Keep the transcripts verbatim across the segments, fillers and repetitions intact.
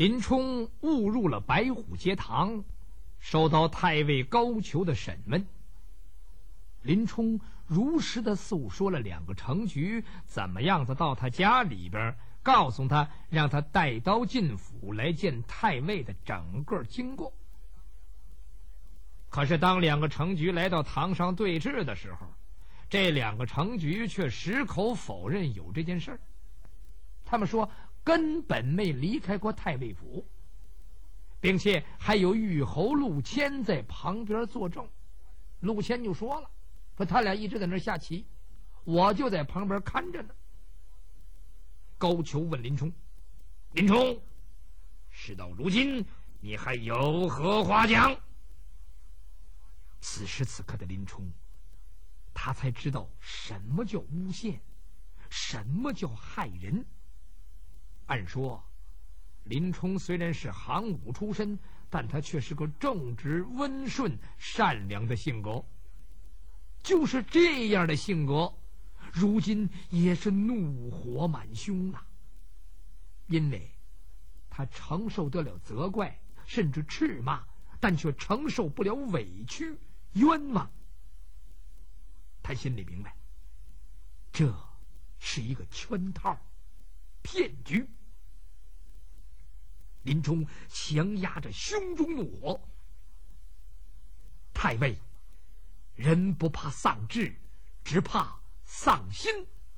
林冲误入了白虎节堂，受到太尉高俅的审问。林冲如实的诉说了两个程局怎么样子到他家里边，告诉他让他带刀进府来见太尉的整个经过。可是当两个程局来到堂上对质的时候，这两个程局却矢口否认有这件事儿。他们说根本没离开过太尉府，并且还有御侯陆谦在旁边作证。陆谦就说了，说他俩一直在那下棋，我就在旁边看着呢。高俅问林冲，林冲，事到如今你还有何话讲？此时此刻的林冲，他才知道什么叫诬陷，什么叫害人。按说林冲虽然是行伍出身，但他却是个正直温顺善良的性格。就是这样的性格，如今也是怒火满胸啊。因为他承受得了责怪甚至斥骂，但却承受不了委屈冤枉。他心里明白，这是一个圈套骗局。林冲强压着胸中怒火，太尉，人不怕丧志，只怕丧心。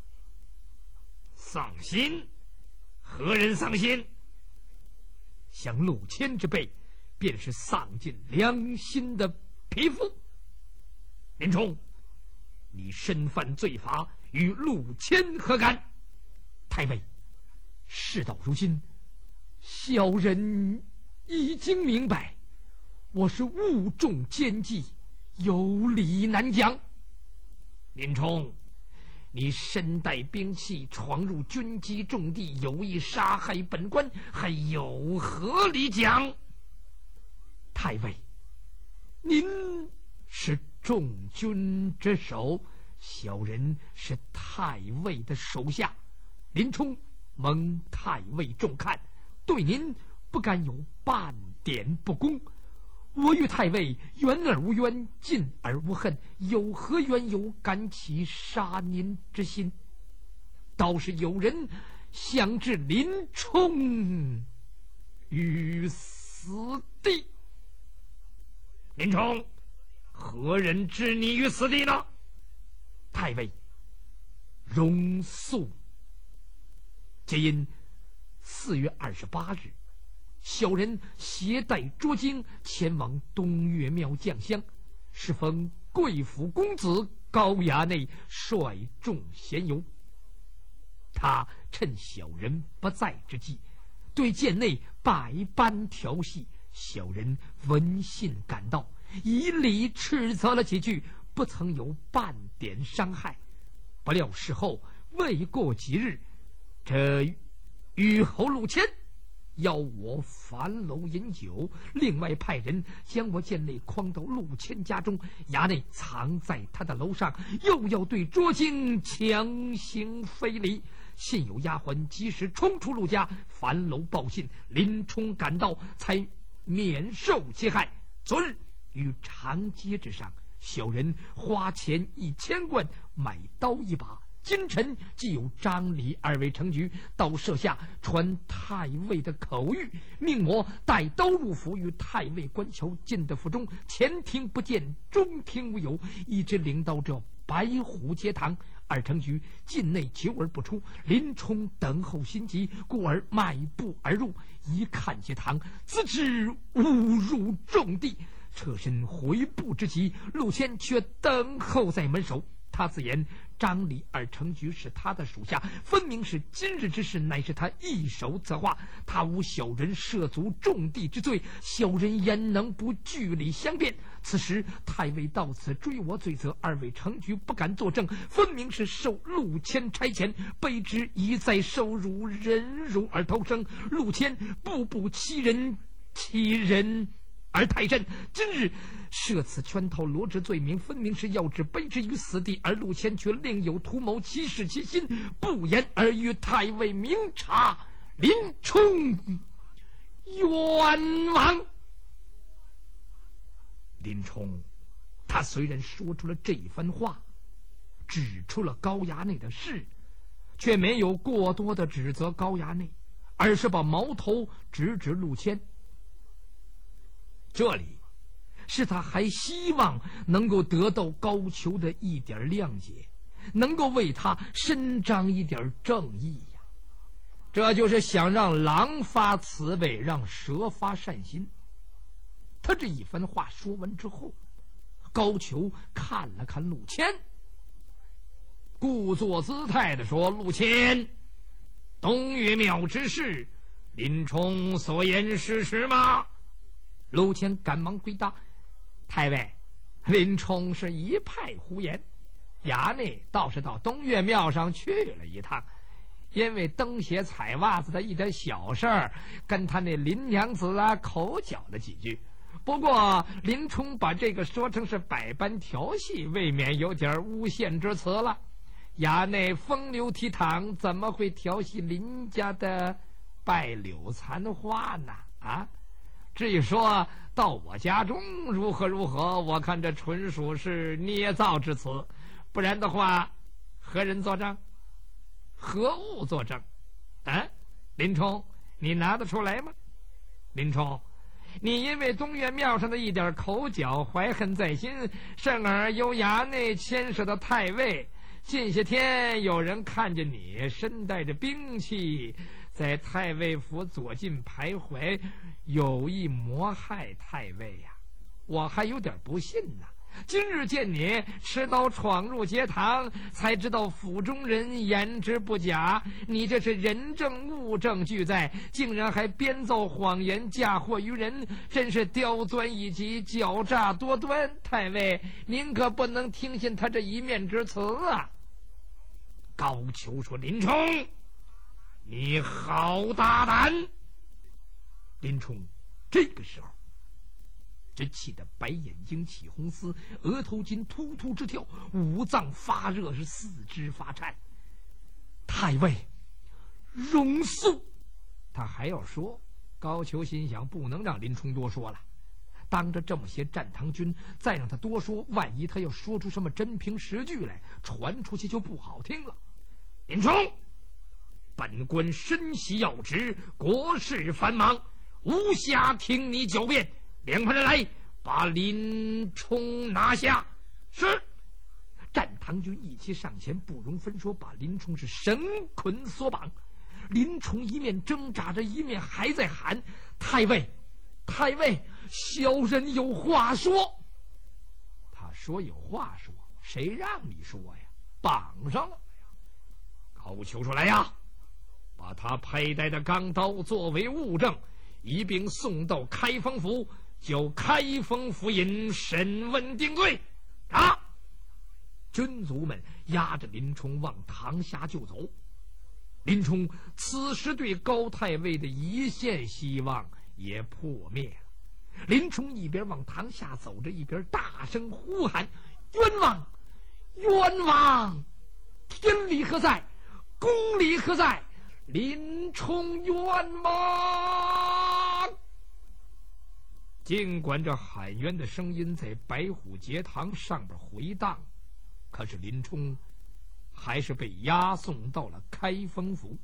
丧心？何人丧心？像陆谦之辈，便是丧尽良心的匹夫。林冲，你身犯罪法，与陆谦何干？太尉，事到如今，小人已经明白，我是误中奸计，有理难讲。林冲，你身带兵器闯入军机重地，有意杀害本官，还有何理讲？太尉，您是众军之首，小人是太尉的手下，林冲蒙太尉重看，对您不敢有半点不公。我与太尉冤而无冤，近而无恨，有何缘由敢起杀您之心？倒是有人想置林冲于死地。林冲，何人置你于死地呢？太尉，容肃。皆因四月二十八日，小人携带捉经前往东岳庙降香，适逢贵府公子高衙内率众闲游。他趁小人不在之际，对殿内百般调戏，小人闻信赶到，以礼斥责了几句，不曾有半点伤害。不料事后未过几日，这虞侯陆谦邀我樊楼饮酒，另外派人将我剑内诓到陆谦家中，衙内藏在他的楼上，又要对捉经强行非礼。信有丫鬟及时冲出陆家，樊楼报信，林冲赶到，才免受其害。昨日于长街之上，小人花钱一千贯买刀一把，今晨既有张李二位程局到舍下传太尉的口谕，命我带刀入府，与太尉关桥进的府中，前庭不见，中庭无有，一直领到这白虎节堂。二程局境内久而不出，林冲等候心急，故而迈步而入，一看节堂，自知误入重地，侧身回步之际，陆谦却等候在门首。他自言张李二程局是他的属下，分明是今日之事乃是他一手策划，他无小人涉足重地之罪，小人焉能不据理相辩？此时太尉到此追我罪责，二位程局不敢作证，分明是受陆谦差遣，卑职一再受辱，忍辱而偷生。陆谦步步欺人，欺人而太甚，今日设此圈套罗织罪名，分明是要置卑职于死地，而陆谦却另有图谋，欺世其心，不言而与太尉明察。林冲冤枉！林冲他虽然说出了这番话，指出了高衙内的事，却没有过多的指责高衙内，而是把矛头直指陆谦。这里是他还希望能够得到高俅的一点谅解，能够为他伸张一点正义呀。这就是想让狼发慈悲，让蛇发善心。他这一番话说完之后，高俅看了看陆谦，故作姿态地说：“陆谦，东岳庙之事，林冲所言是实吗？”陆谦赶忙回答：“太尉，林冲是一派胡言。衙内倒是到东岳庙上去了一趟，因为蹬鞋踩袜子的一点小事儿，跟他那林娘子啊口角了几句。不过林冲把这个说成是百般调戏，未免有点诬陷之词了。衙内风流倜傥，怎么会调戏林家的败柳残花呢？啊！至于说到我家中如何如何，我看这纯属是捏造之词。不然的话，何人作证？何物作证？啊，林冲，你拿得出来吗？林冲，你因为东岳庙上的一点口角怀恨在心，甚而由衙内牵涉到太尉。近些天有人看见你身带着兵器，在太尉府左近徘徊，有意谋害太尉呀、啊！我还有点不信呢。今日见你持刀闯入节堂，才知道府中人言之不假。你这是人证物证俱在，竟然还编造谎言嫁祸于人，真是刁钻以及狡诈多端。太尉，您可不能听信他这一面之词啊！高俅说：“林冲，你好大胆！”林冲这个时候这气得白眼睛起红丝，额头筋突突直跳，五脏发热，是四肢发颤。太尉容速！他还要说，高俅心想不能让林冲多说了，当着这么些战堂军再让他多说，万一他要说出什么真凭实据来，传出去就不好听了。林冲，本官身系要职，国事繁忙，无暇听你狡辩。两派人来，把林冲拿下。是。战堂军一起上前，不容分说，把林冲是绳捆索绑。林冲一面挣扎着，一面还在喊：“太尉，太尉，小人有话说。”他说有话说，谁让你说呀？绑上了。高俅说：“来呀，把他佩戴的钢刀作为物证，一并送到开封府，就开封府尹审问定罪。”啊！军卒们押着林冲往堂下就走。林冲此时对高太尉的一线希望也破灭了。林冲一边往堂下走着，一边大声呼喊：“冤枉！冤枉！天理何在？公理何在？林冲冤枉！”尽管这喊冤的声音在白虎节堂上边回荡，可是林冲还是被押送到了开封府。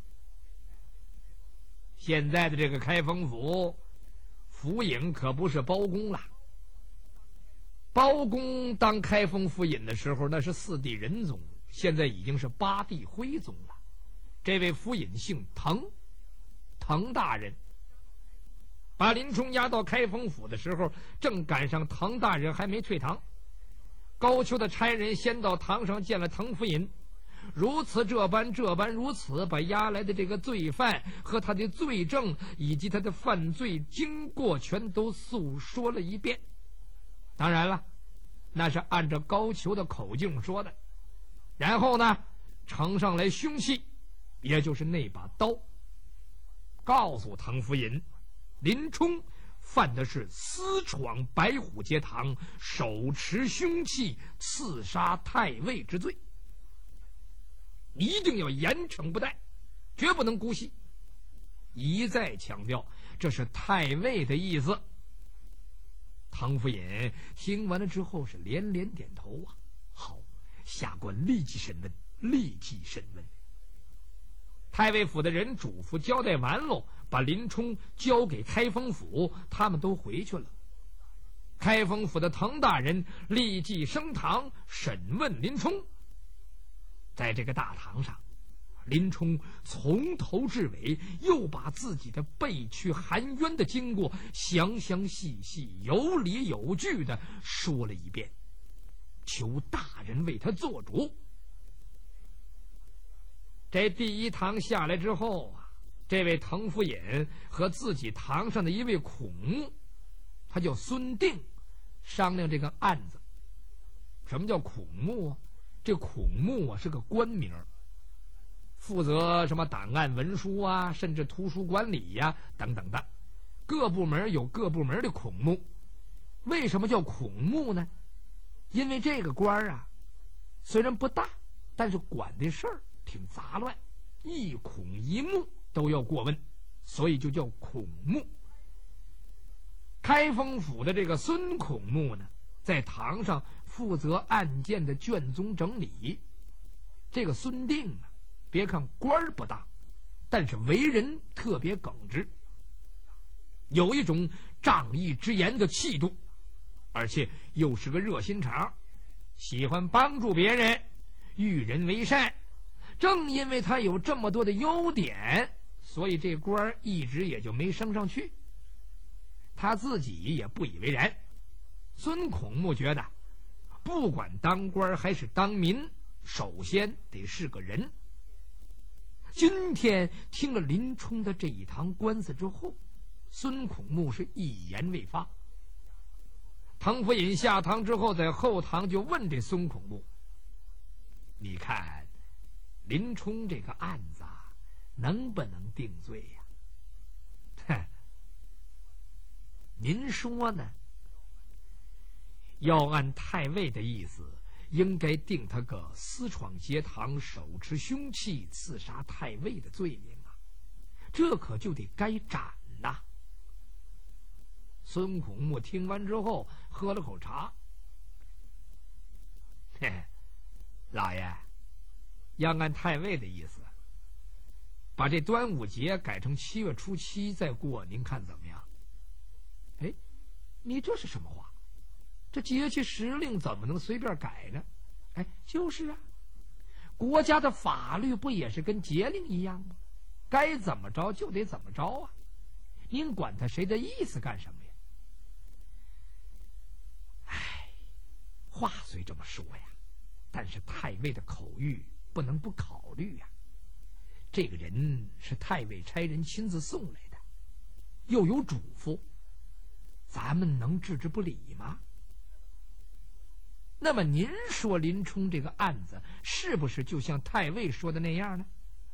现在的这个开封府府尹可不是包公了。包公当开封府尹的时候，那是四帝仁宗，现在已经是八帝徽宗了。这位府尹姓滕，滕大人把林冲押到开封府的时候，正赶上滕大人还没退堂。高俅的差人先到堂上见了滕府尹，如此这般这般如此，把押来的这个罪犯和他的罪证以及他的犯罪经过全都诉说了一遍。当然了，那是按照高俅的口径说的。然后呢，呈上来凶器，也就是那把刀，告诉滕府尹，林冲犯的是私闯白虎节堂，手持凶器刺杀太尉之罪，一定要严惩不贷，绝不能姑息。 一再强调这是太尉的意思。唐府尹听完了之后是连连点头啊，好，下官立即审问，立即审问。太尉府的人嘱咐交代完喽，把林冲交给开封府，他们都回去了。开封府的滕大人立即升堂审问林冲。在这个大堂上，林冲从头至尾又把自己的被屈含冤的经过详详细细有理有据的说了一遍，求大人为他做主。这第一堂下来之后啊，这位滕府尹和自己堂上的一位孔目，他叫孙定，商量这个案子。什么叫孔目啊？这孔目啊是个官名，负责什么档案文书啊，甚至图书管理呀、啊、等等的。各部门有各部门的孔目。为什么叫孔目呢？因为这个官啊虽然不大，但是管的事儿挺杂乱，一孔一目都要过问，所以就叫孔目。开封府的这个孙孔目呢，在堂上负责案件的卷宗整理。这个孙定啊，别看官儿不大，但是为人特别耿直，有一种仗义直言的气度，而且又是个热心肠，喜欢帮助别人，遇人为善。正因为他有这么多的优点，所以这官儿一直也就没升上去。他自己也不以为然。孙孔目觉得，不管当官还是当民，首先得是个人。今天听了林冲的这一堂官司之后，孙孔目是一言未发。滕府尹下堂之后，在后堂就问这孙孔目：“你看林冲这个案子能不能定罪呀？”“哼，您说呢？”“要按太尉的意思，应该定他个私闯街堂、手持凶器刺杀太尉的罪名啊，这可就得该斩呐。”孙孔目听完之后喝了口茶：“嘿，老爷，要按太尉的意思，把这端午节改成七月初七再过，您看怎么样？”“哎，你这是什么话？这节气时令怎么能随便改呢？”“哎，就是啊，国家的法律不也是跟节令一样吗？该怎么着就得怎么着啊，您管他谁的意思干什么呀？”“哎，话虽这么说呀，但是太尉的口谕不能不考虑呀。这个人是太尉差人亲自送来的，又有嘱咐，咱们能置之不理吗？那么您说林冲这个案子是不是就像太尉说的那样呢？”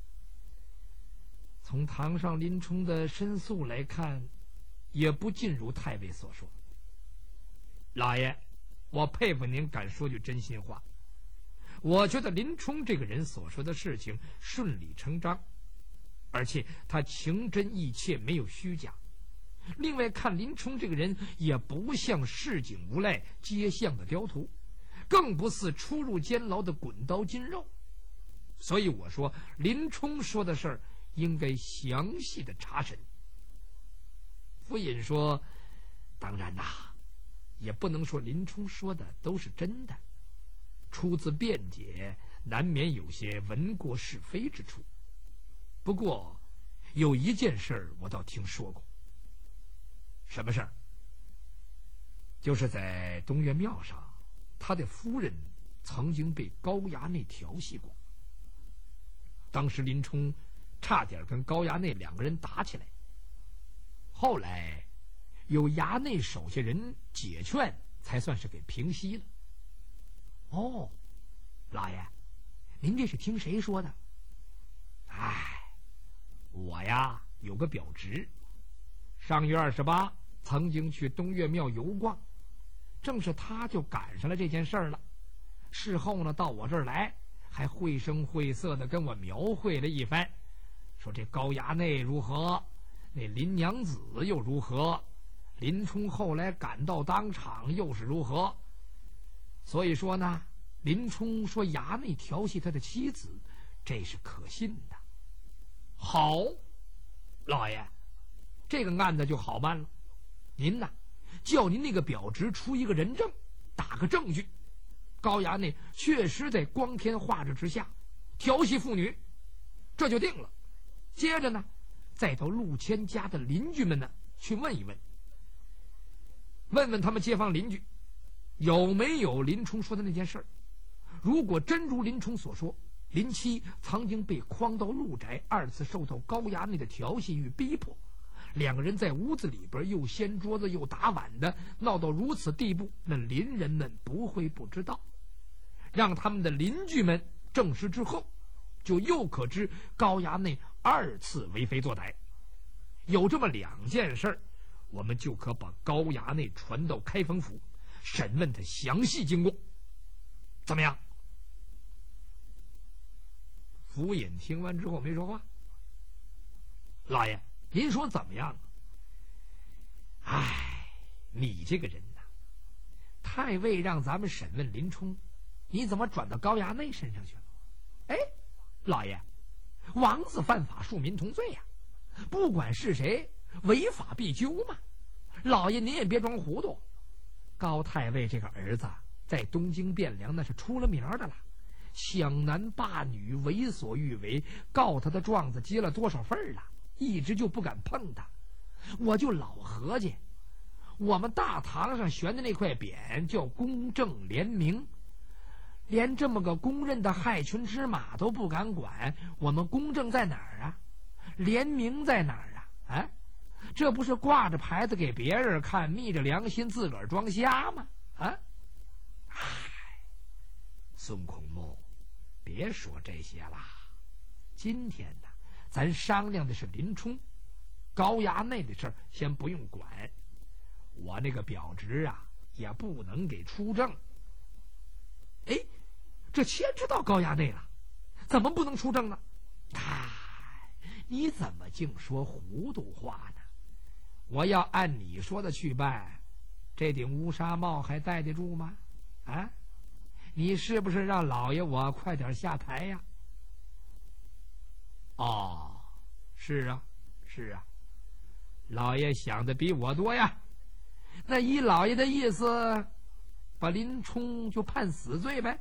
从堂上林冲的申诉来看，也不尽如太尉所说。老爷，我佩服您敢说句真心话。我觉得林冲这个人所说的事情顺理成章，而且他情真意切，没有虚假。另外看林冲这个人也不像市井无赖、街巷的刁徒，更不似出入监牢的滚刀筋肉。所以我说林冲说的事儿应该详细的查审。府尹说：“当然呐，也不能说林冲说的都是真的，出自辩解，难免有些闻过是非之处。不过有一件事我倒听说过。”“什么事儿？”“就是在东岳庙上，他的夫人曾经被高衙内调戏过。当时林冲差点跟高衙内两个人打起来，后来有衙内手下人解劝，才算是给平息了。”“哦，老爷，您这是听谁说的？”“哎，我呀有个表侄，上月二十八曾经去东岳庙游逛，正是他就赶上了这件事儿了。事后呢，到我这儿来，还绘声绘色的跟我描绘了一番，说这高衙内如何， 那林娘子又如何？林冲后来赶到当场又是如何？所以说呢，林冲说衙内调戏他的妻子，这是可信的。好，老爷，这个案子就好办了。您呢，叫您那个表侄出一个人证，打个证据，高衙内确实在光天化日之下调戏妇女，这就定了。接着呢，再到陆谦家的邻居们呢去问一问，问问他们街坊邻居有没有林冲说的那件事儿。如果真如林冲所说，林七曾经被诓到陆宅，二次受到高衙内的调戏与逼迫，两个人在屋子里边又掀桌子又打碗的，闹到如此地步，那邻人们不会不知道。让他们的邻居们证实之后，就又可知高衙内二次为非作歹。有这么两件事，我们就可把高衙内传到开封府，审问他详细经过。怎么样？府尹听完之后没说话。老爷，您说怎么样？哎，你这个人呐，太尉让咱们审问林冲，你怎么转到高衙内身上去了？哎，老爷，王子犯法，庶民同罪呀、啊，不管是谁，违法必究嘛。老爷您也别装糊涂，高太尉这个儿子在东京汴梁那是出了名的了，抢男霸女，为所欲为，告他的状子接了多少份了，一直就不敢碰他。我就老合计，我们大堂上悬的那块匾叫公正廉明，连这么个公认的害群之马都不敢管，我们公正在哪儿啊？廉明在哪儿啊？啊，这不是挂着牌子给别人看，密着良心自个儿装瞎吗？啊！唉，孙孔目，别说这些啦。今天呢，咱商量的是林冲，高衙内的事儿先不用管。我那个表侄啊，也不能给出证。哎，这牵扯到高衙内了，怎么不能出证呢？哎，你怎么净说糊涂话呢？我要按你说的去办，这顶乌纱帽还戴得住吗？啊，你是不是让老爷我快点下台呀？哦，是啊，是啊，老爷想的比我多呀。那依老爷的意思，把林冲就判死罪呗。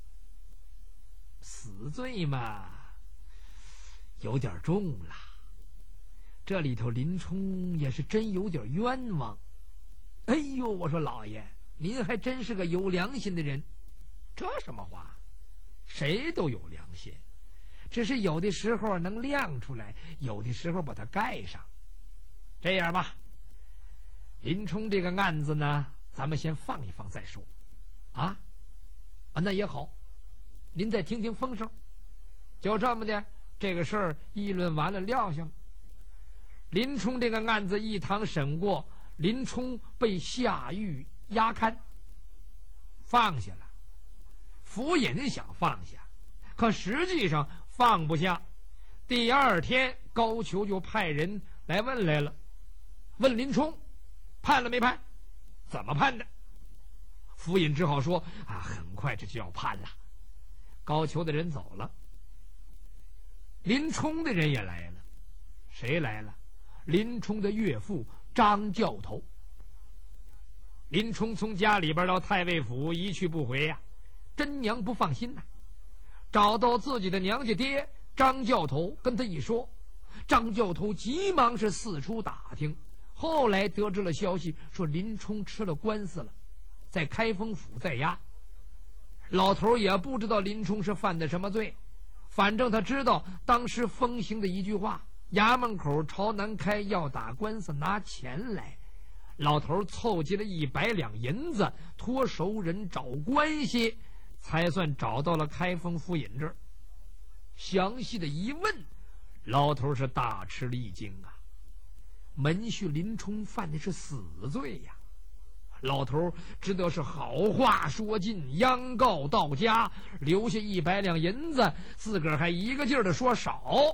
死罪嘛，有点重了。这里头林冲也是真有点冤枉。哎呦，我说老爷，您还真是个有良心的人。这什么话？谁都有良心，只是有的时候能亮出来，有的时候把它盖上。这样吧，林冲这个案子呢，咱们先放一放再说。啊啊，那也好，您再听听风声。就这么的，这个事儿议论完了，撂下了。林冲这个案子一堂审过，林冲被下狱押看，放下了。府尹想放下，可实际上放不下。第二天，高俅就派人来问来了，问林冲判了没判，怎么判的？府尹只好说啊，很快这就要判了。高俅的人走了，林冲的人也来了。谁来了？林冲的岳父张教头。林冲从家里边到太尉府一去不回呀、啊，真娘不放心呐、啊。找到自己的娘家爹张教头，跟他一说，张教头急忙是四处打听，后来得知了消息，说林冲吃了官司了，在开封府在押。老头也不知道林冲是犯的什么罪，反正他知道当时风行的一句话，衙门口朝南开，要打官司拿钱来。老头凑集了一百两银子，托熟人找关系，才算找到了开封府尹这儿。详细的一问，老头是大吃了一惊啊！门婿林冲犯的是死罪呀！老头只得是好话说尽，央告到家，留下一百两银子，自个儿还一个劲儿的说少。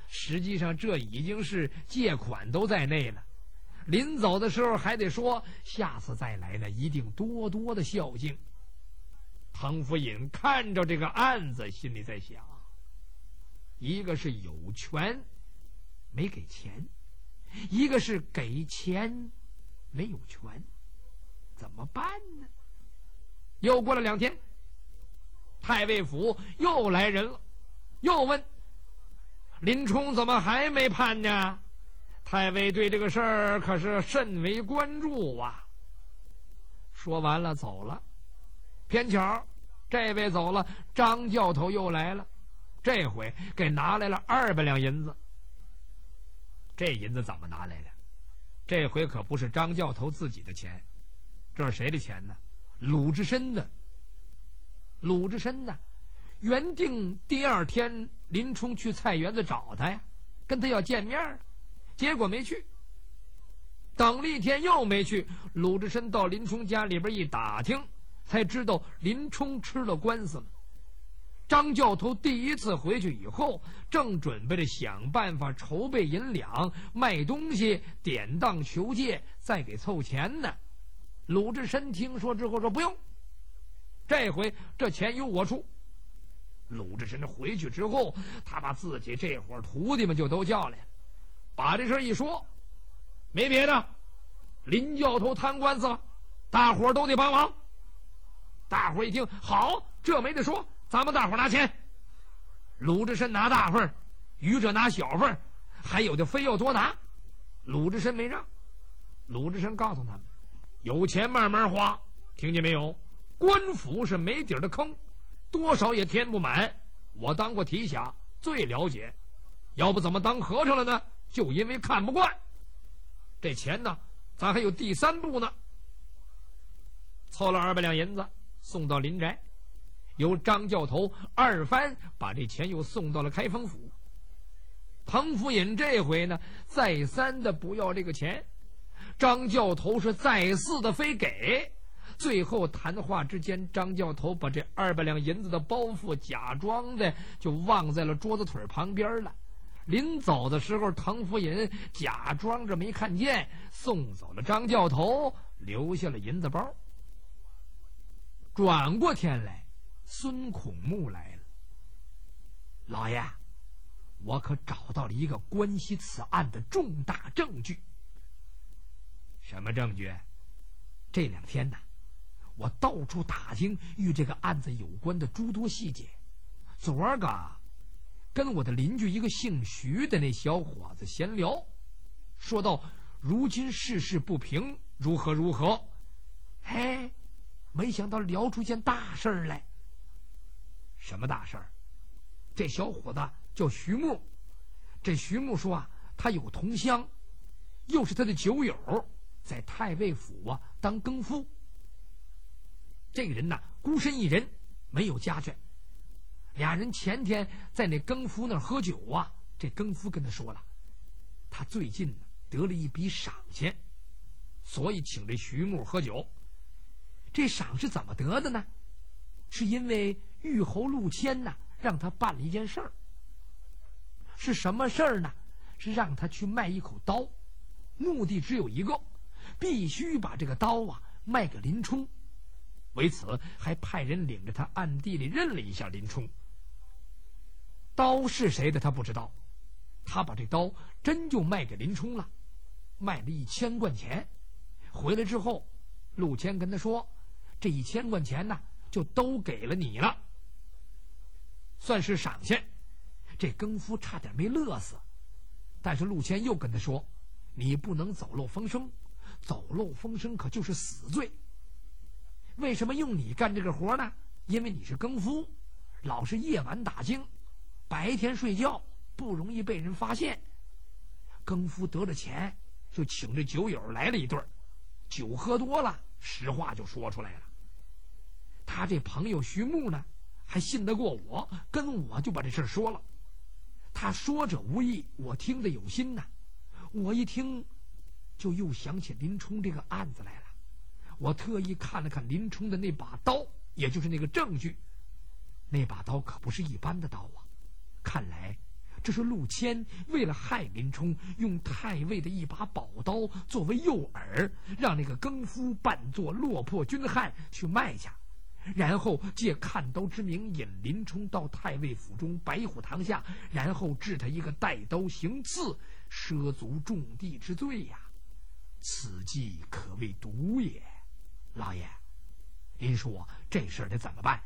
实际上这已经是借款都在内了。临走的时候还得说，下次再来呢，一定多多的孝敬。唐福尹看着这个案子，心里在想，一个是有权没给钱，一个是给钱没有权，怎么办呢？又过了两天，太尉府又来人了，又问林冲怎么还没判呢？太尉对这个事儿可是甚为关注啊。说完了走了，偏巧这位走了，张教头又来了，这回给拿来了二百两银子。这银子怎么拿来的？这回可不是张教头自己的钱，这是谁的钱呢？鲁智深的。鲁智深呢，原定第二天林冲去菜园子找他呀，跟他要见面，结果没去。等了一天又没去，鲁智深到林冲家里边一打听，才知道林冲吃了官司了。张教头第一次回去以后，正准备着想办法筹备银两，卖东西，典当求借，再给凑钱呢。鲁智深听说之后说不用，这回这钱由我出。鲁智深回去之后，他把自己这伙徒弟们就都叫来了，把这事一说，没别的，林教头贪官司了，大伙都得帮忙。大伙一听，好，这没得说，咱们大伙拿钱。鲁智深拿大份，愚者拿小份，还有的非要多拿。鲁智深没让。鲁智深告诉他们，有钱慢慢花，听见没有？官府是没底儿的坑，多少也填不满。我当过提辖，最了解，要不怎么当和尚了呢？就因为看不惯。这钱呢，咱还有第三步呢。凑了二百两银子，送到林宅，由张教头二番把这钱又送到了开封府。唐福尹这回呢，再三的不要这个钱，张教头是再四的非给。最后谈话之间，张教头把这二百两银子的包袱假装的就忘在了桌子腿旁边了。临走的时候，唐福尹假装着没看见，送走了张教头，留下了银子包。转过天来，孙孔目来了。老爷，我可找到了一个关系此案的重大证据。什么证据？这两天呢，我到处打听与这个案子有关的诸多细节。昨儿个跟我的邻居一个姓徐的那小伙子闲聊，说到如今世事不平，如何如何。嘿，没想到聊出件大事儿来。什么大事儿？这小伙子叫徐木。这徐木说啊，他有同乡，又是他的酒友，在太尉府啊当更夫。这个人呐，孤身一人，没有家眷。俩人前天在那更夫那儿喝酒啊，这更夫跟他说了，他最近呢得了一笔赏钱，所以请这徐木喝酒。这赏是怎么得的呢？是因为玉侯陆谦呢让他办了一件事儿。是什么事儿呢？是让他去卖一口刀，目的只有一个，必须把这个刀啊卖给林冲。为此还派人领着他暗地里认了一下林冲。刀是谁的他不知道，他把这刀真就卖给林冲了，卖了一千贯钱。回来之后，陆谦跟他说，这一千贯钱呢就都给了你了，算是赏钱。这更夫差点没乐死，但是陆谦又跟他说，你不能走漏风声，走漏风声可就是死罪。为什么用你干这个活呢？因为你是更夫，老是夜晚打更，白天睡觉，不容易被人发现。更夫得了钱，就请这酒友来了一顿，酒喝多了，实话就说出来了。他这朋友徐木呢，还信得过我，跟我就把这事说了。他说者无意，我听得有心呐。我一听，就又想起林冲这个案子来了。我特意看了看林冲的那把刀，也就是那个证据。那把刀可不是一般的刀啊，看来这是陆谦为了害林冲，用太尉的一把宝刀作为诱饵，让那个更夫扮作落魄军汉去卖家，然后借看刀之名引林冲到太尉府中白虎堂下，然后治他一个带刀行刺，涉足重地之罪呀！此计可谓毒也。老爷，您说这事儿得怎么办？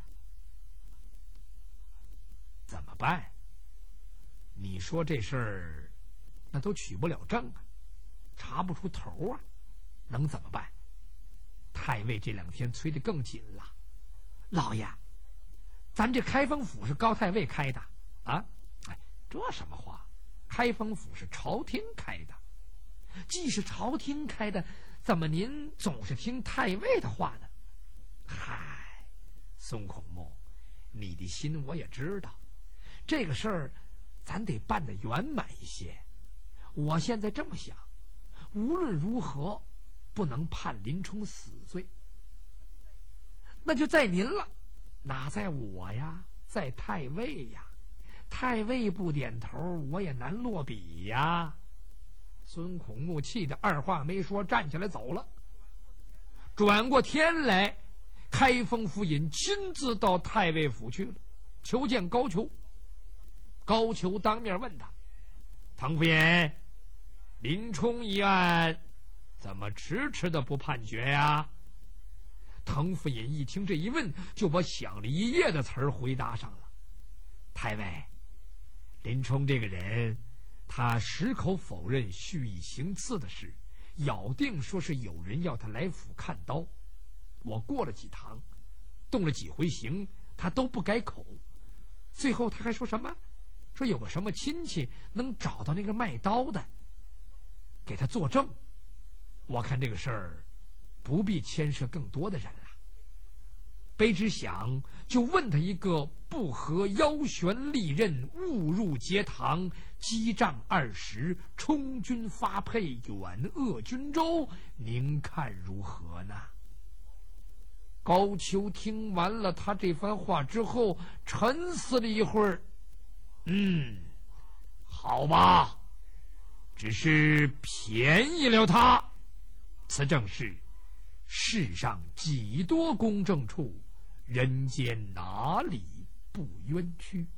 怎么办？你说这事儿，那都取不了证啊，查不出头啊，能怎么办？太尉这两天催得更紧了。老爷，咱这开封府是高太尉开的啊？哎，这什么话？开封府是朝廷开的，既是朝廷开的，怎么您总是听太尉的话呢？嗨，孙孔目，你的心我也知道，这个事儿咱得办得圆满一些。我现在这么想，无论如何不能判林冲死罪，那就在您了，哪在我呀？在太尉呀！太尉不点头，我也难落笔呀。孙孔目气得二话没说，站起来走了。转过天来，开封府尹亲自到太尉府去了，求见高俅。高俅当面问他：“唐府尹，林冲一案怎么迟迟的不判决呀？”滕府尹一听这一问，就把想了一夜的词儿回答上了。太尉，林冲这个人，他矢口否认蓄意行刺的事，咬定说是有人要他来府看刀。我过了几堂，动了几回刑，他都不改口。最后他还说什么？说有个什么亲戚能找到那个卖刀的，给他作证。我看这个事儿不必牵涉更多的人了。卑职想就问他一个不合腰悬利刃，误入节堂，击杖二十，充军发配，远扼军州，您看如何呢？高俅听完了他这番话之后，沉思了一会儿，嗯，好吧，只是便宜了他。此正是世上几多公正处，人间哪里不冤屈。